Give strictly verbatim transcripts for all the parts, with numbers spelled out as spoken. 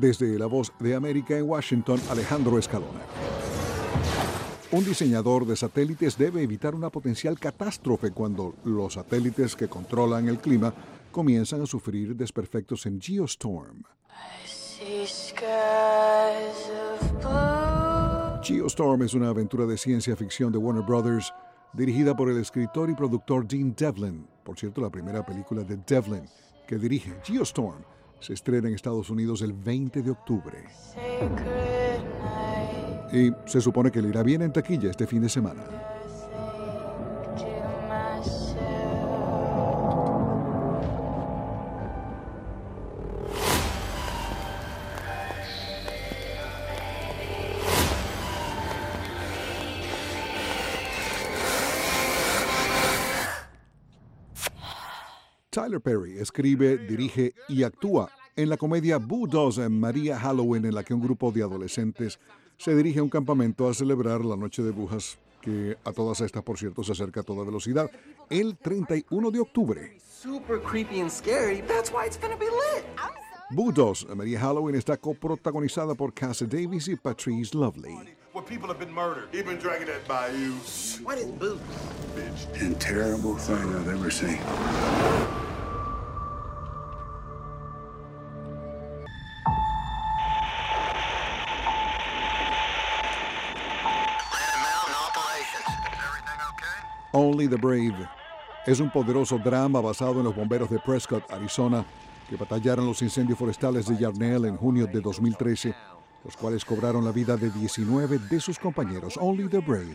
Desde La Voz de América en Washington, Alejandro Escalona. Un diseñador de satélites debe evitar una potencial catástrofe cuando los satélites que controlan el clima comienzan a sufrir desperfectos en Geostorm. Geostorm es una aventura de ciencia ficción de Warner Brothers dirigida por el escritor y productor Dean Devlin. Por cierto, la primera película de Devlin que dirige, Geostorm, se estrena en Estados Unidos el veinte de octubre. Y se supone que le irá bien en taquilla este fin de semana. Tyler Perry escribe, dirige y actúa en la comedia Boo dos en María Halloween, en la que un grupo de adolescentes se dirige a un campamento a celebrar la noche de brujas, que a todas estas, por cierto, se acerca a toda velocidad, el treinta y uno de octubre. Boo dos, María Halloween, está coprotagonizada por Cassie Davis y Patrice Lovely. Where people have been murdered. Even dragging that bayou. What is Boo? Bitch. And terrible thing I've ever seen. Only the Brave es un poderoso drama basado en los bomberos de Prescott, Arizona, que batallaron los incendios forestales de Yarnell en junio de dos mil trece, los cuales cobraron la vida de diecinueve de sus compañeros. Only the Brave.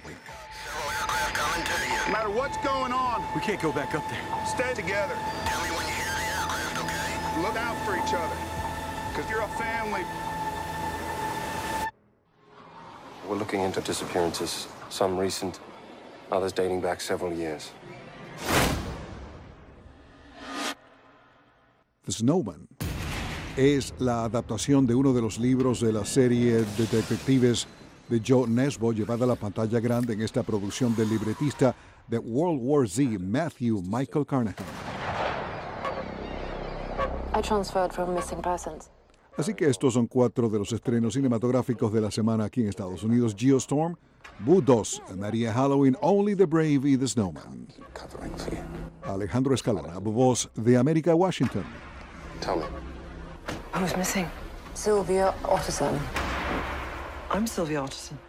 No matter what's going on, We can't go back up there. stay together. Tell me when you hear the aircraft, okay? Look out for each other. Because you're a family. We're looking into disappearances, some recent, others dating back several years. The Snowman es la adaptación de uno de los libros de la serie de detectives de Joe Nesbo, llevada a la pantalla grande en esta producción del libretista de World War Z, Matthew Michael Carnahan. I transferred from missing persons. Así que estos son cuatro de los estrenos cinematográficos de la semana aquí en Estados Unidos: Geostorm, Boo dos, María Halloween, Only the Brave y The Snowman. Covering for you. Alejandro Escalona, Voz de América, Washington. Tell me. Who's missing? Sylvia Otterson. I'm Sylvia Otterson.